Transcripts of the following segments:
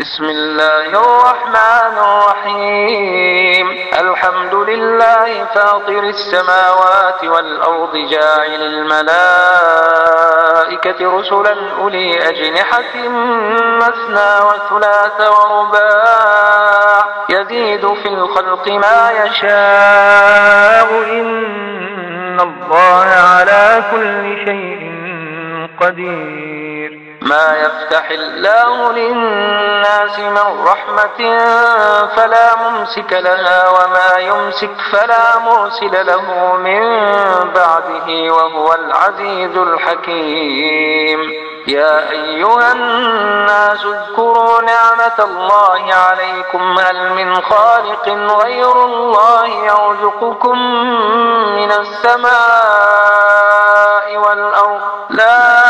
بسم الله الرحمن الرحيم. الحمد لله فاطر السماوات والأرض جاعل الملائكة رسلا أولي أجنحة مثنى وثلاث ورباع يزيد في الخلق ما يشاء إن الله على كل شيء قدير. ما يفتح الله للناس من رحمة فلا ممسك لها وما يمسك فلا مرسل له من بعده وهو العزيز الحكيم. يا أيها الناس اذكروا نعمة الله عليكم هل من خالق غير الله يرزقكم من السماء والأرض لا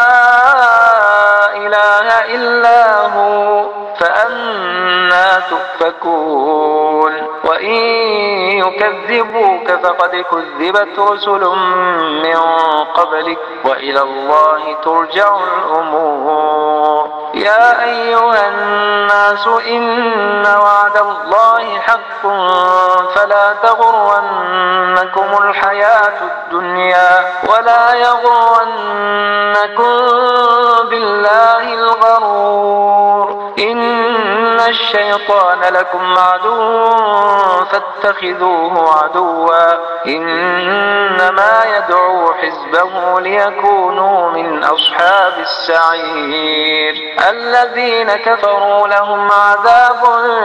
إله إلا هو فأنى تؤفكون. وإن يكذبوك فقد كذبت رسل من قبلك وإلى الله ترجع الأمور. يا أيها الناس إن وعد الله حق فلا تغرنكم الحياة الدنيا ولا يغرنكم بالله الغرور. إن الشيطان لكم عدو فاتخذوه عدوا إنما يدعو حزبه ليكونوا من أصحاب السعير. الذين كفروا لهم عذاب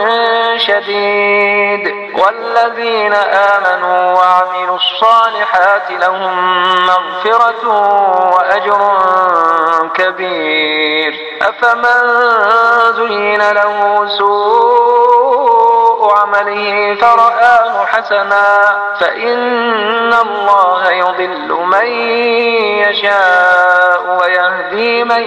شديد والذين آمنوا وعملوا الصالحات لهم مغفرة وأجر كبير. أفمن زين له سوء عمله فرآه حسنا فإن الله يضل من يشاء ويهدي من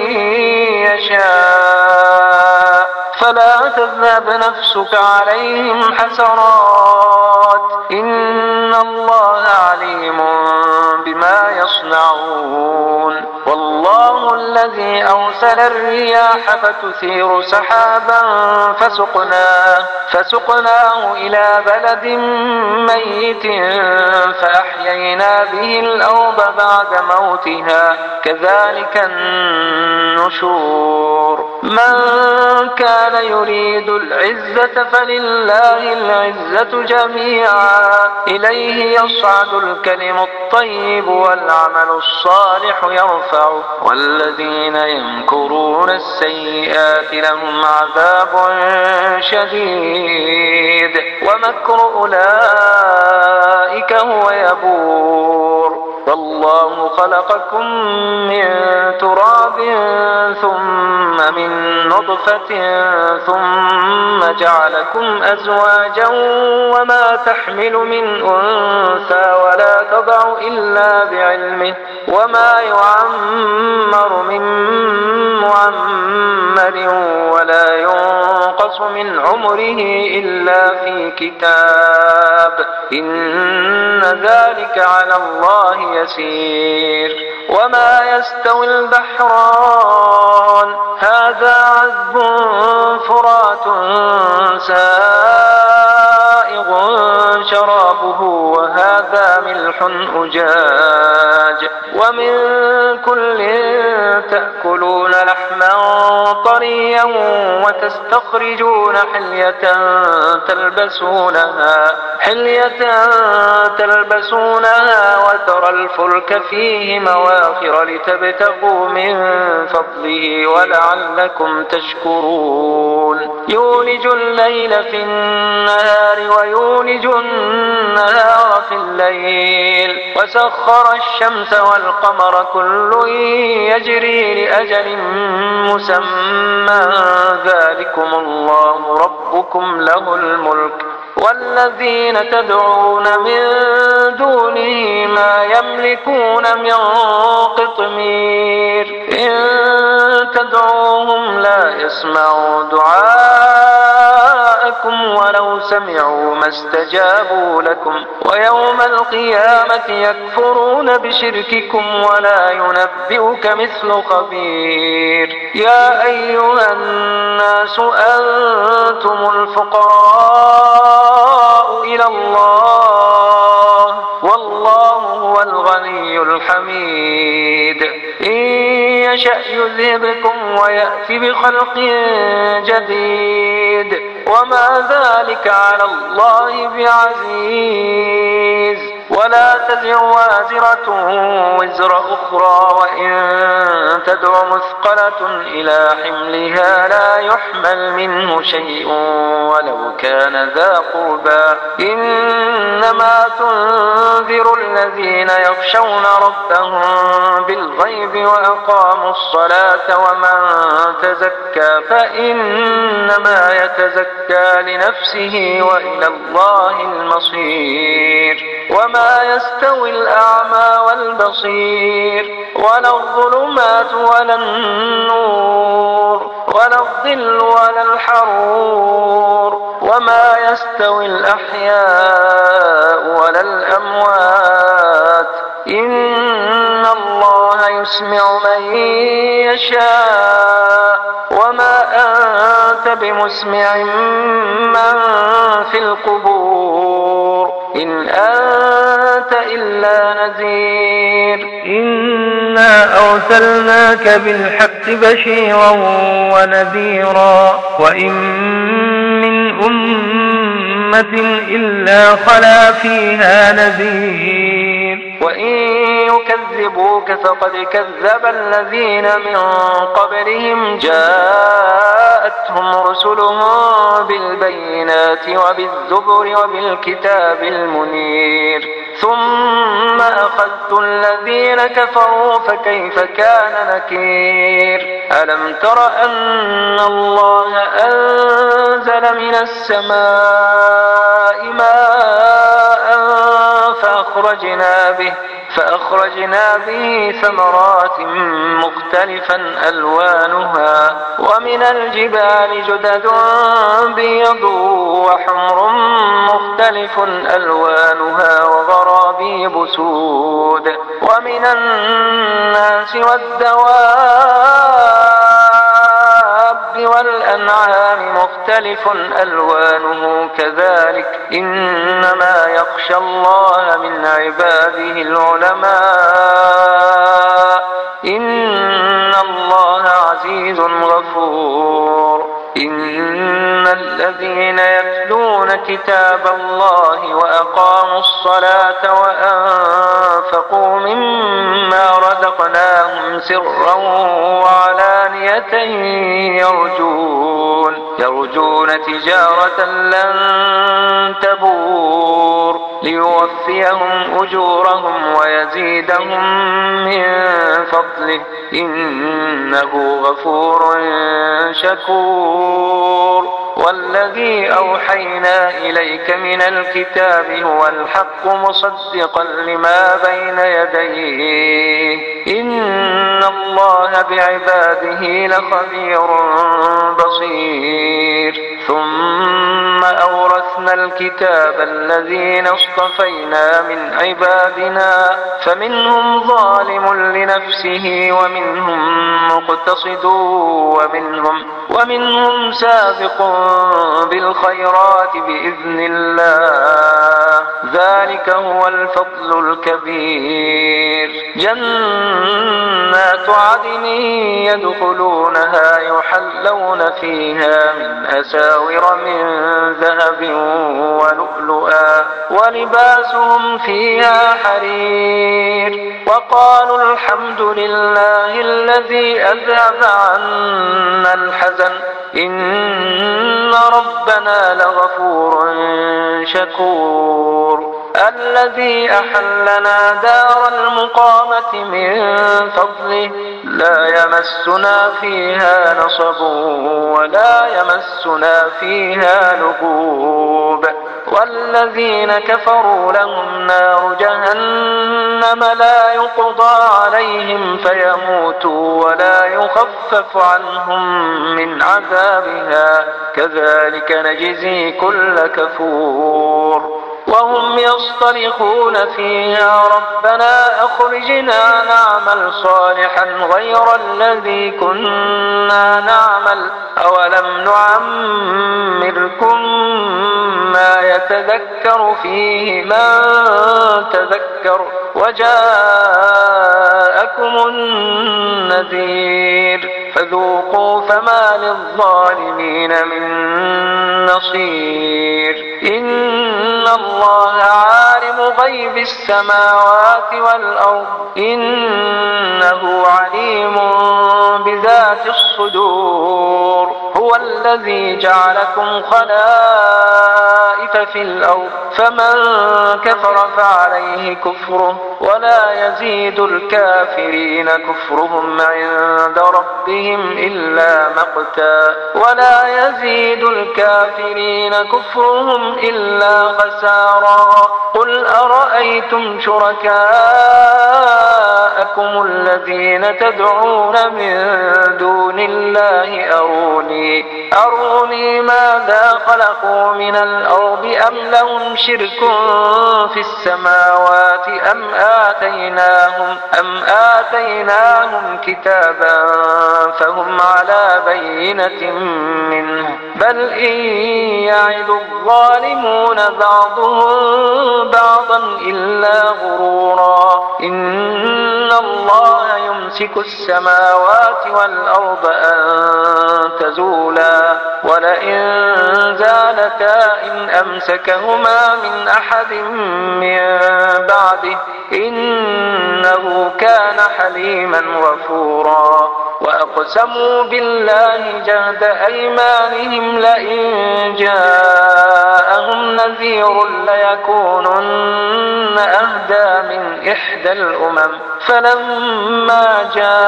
يشاء فلا تذهب نفسك عليهم حسرات إن الله عليم بما يصنعون. والله الذي أرسل الرياح فتثير سحابا فسقناه إلى بلد ميت فأحيينا به الأرض بعد موتها كذلك النشور. من كان يريد العزة فلله العزة جميعا إليه يصعد الكلم الطيب والعمل الصالح يرفعه والذين يمكرون السيئات لهم عذاب شديد ومكر أولئك هو يبور. والله خلقكم من تراب ثم من نطفة ثم جعلكم أزواجا وما تحمل من أنثى ولا تضع إلا بعلمه وما يعمر من معمر ولا ينقص من عمره إلا في كتاب إن ذلك على الله يسير. وما يستوي البحران هذا عذب فرات سائغ شرابه وهذا ملح أجاج ومن كل تأكلون لحما طريا وتستخرجون حلية تلبسونها وترى الفلك فيه مواخر لتبتغوا من فضله ولعلكم تشكرون. يولج الليل في النهار ويولج النهار في الليل وسخر الشمس والقمر كل يجري لأجل مسمى ذلكم الله ربكم له الملك والذين تدعون من دونه ما يملكون من قطمير إن تدعوهم لا يسمعوا دعاءكم ولو سمعوا ما استجابوا لكم ويوم القيامة يكفرون بشرككم ولا ينبئك مثل خبير. يا أيها الناس الفقراء إلى الله والله هو الغني الحميد إن يشأ يذهبكم ويأتي بخلق جديد وما ذلك على الله بعزيز ولا تزر وازرة وزر أخرى وإن تدع مثقلة إلى حملها لا يحمل منه شيء ولو كان ذا قربى إنما تنذر الذين يخشون ربهم بالغيب وأقاموا الصلاة ومن تزكى فإنما يتزكى لنفسه وإلى الله المصير وما يستوي الأعمى والبصير ولا الظلمات ولا النور ولا الظل ولا الحرور وما يستوي الأحياء ولا الأموات إن الله يسمع من يشاء وما أنت بمسمع من في القبور إن أنت إلا نذير إنا أرسلناك بالحق بشيرا ونذيرا وإن من أمة إلا خلا فيها نذير وإن يكذبوك فقد كذب الذين من قبلهم جاءتهم رسلهم بالبينات وبالزبر وبالكتاب المنير ثم أخذت الذين كفروا فكيف كان نكير ألم تر أن الله أنزل من السماء ماء فأخرجنا به ثمرات مختلفا ألوانها ومن الجبال جدد بيض وحمر مختلف ألوانها وغرابيب سود ومن الناس والدواب والأنعام مختلف ألوانه كذلك إنما يخشى الله من عباده العلماء إن الله عزيز غفور إن الذين يتلون كتاب الله وأقاموا الصلاة وأنفقوا مما رزقناهم سرا وعلانية يرجون تجارة لن تبور ليوفيهم أجورهم ويزيدهم من فضله إنه غفور شكور والذي أوحينا إليك من الكتاب هو الحق مصدقا لما بين يديه إن الله بعباده لخبير بصير ثم أورثنا الكتاب الذين اصطفينا من عبادنا فمنهم ظالم لنفسه ومنهم مقتصد ومنهم سابق بالخيرات بإذن الله ذلك هو الفضل الكبير جنات عدن يدخلونها يحلون فيها من أساور من ذهب ولؤلؤا ولباسهم فيها حرير وقالوا الحمد لله الذي أذهب عنا الحزن إن ربنا لغفور شكور الذي أحلنا دار المقامة من فضله لا يمسنا فيها نصب ولا يمسنا فيها لغوب والذين كفروا لهم نار جهنم لا يقضى عليهم فيموتوا ولا يخفف عنهم من عذابها كذلك نجزي كل كفور وهم يصطرخون فيها ربنا أخرجنا نعمل صالحا غير الذي كنا نعمل أولم نعمركم منكم ما يتذكر فيه من تذكر وجاءكم النذير فذوقوا فما للظالمين من نصير إن الله عالم غيب السماوات والأرض إنه عليم بذات الصدور هو الذي جعلكم خلائف في الأرض فمن كفر فعليه كفره ولا يزيد الكافرين كفرهم عند ربهم إلا مقتا قل أرأيتم شركاءكم الذين تدعون من دون الله أروني ماذا خلقوا من الأرض أم لهم شرك في السماوات أم آتيناهم كتابا فهم على بينة منه بل إن يعد الظالمون بعضهم بعضا إلا غرورا إن الله يمسك السماوات والأرض أن تزولا ولئن زالتا إن أمسكهما من أحد من بعده إنه كان حليما غفورا وأقسموا بالله جهد أيمانهم لئن جاءهم نذير ليكونن أهدى من إحدى الأمم فلما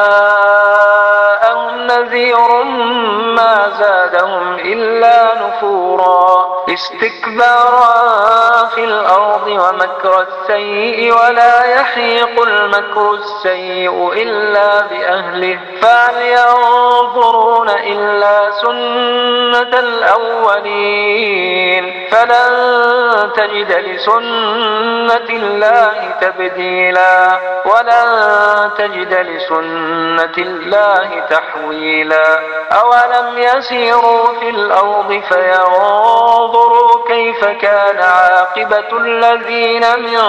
جاءهم نذير ما زادهم إلا نفورا استكبارا في الأرض ومكر السيء ولا يحيق المكر السيء إلا بأهله فهل ينظرون إلا سنة الأولين فلن تجد لسنة الله تبديلا ولن تجد لسنة الله تحويلا أولم يسيروا في الأرض فينظروا كيف كان عاقبة الذين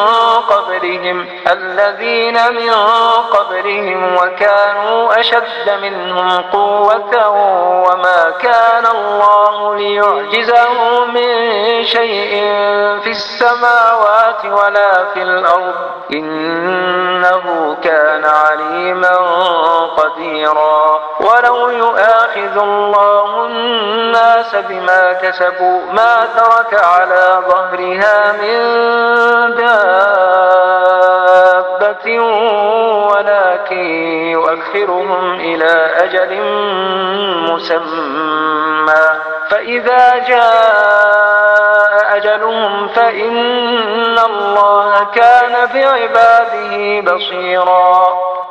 من قبلهم وكانوا أشد منهم قوة وما كان الله ليعجزه من شيء في السماوات ولا في الأرض إنه كان عليما قديرا ولو يؤاخذ الله الناس بما كسبوا ما ترك على ظهرها من دابة ولكن يؤخرهم إلى أجل مسمى فإذا جاء أجلهم فإن الله كان بعباده بصيرا